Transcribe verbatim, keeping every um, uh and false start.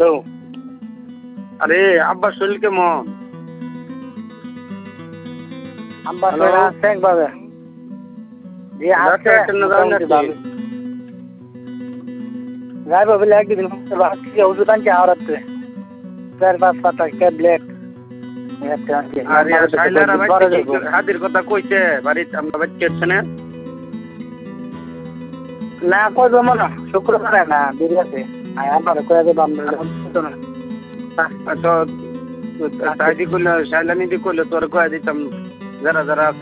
Hello. আরে আব্বার শরীর কেমন? আব্বা হ্যালো? শরীর আছে একভাবে। জি আছে ডাক্তার কেন যান মোটামুটি নাকি? ভালো। যাইবো বলে একদিন ভাবছি ওষুধ আনছি আওড়াতে। চার পাঁচ পাতা ট্যাবলেট। একটা আনছি। আরে শাইলারা বড় বাইতে যাবো। কি হাদির কথা কইছে বাড়িতে আমরা বাইতে না? না কই জমা না শুক্রবারে না বিরিয়াতে আর আবার কয়ে দেব আমরা তো না আচ্ছা তাই দি কইলে শাইলানি দি কইলে তোর কয়ে দিতাম যারা যারা আছে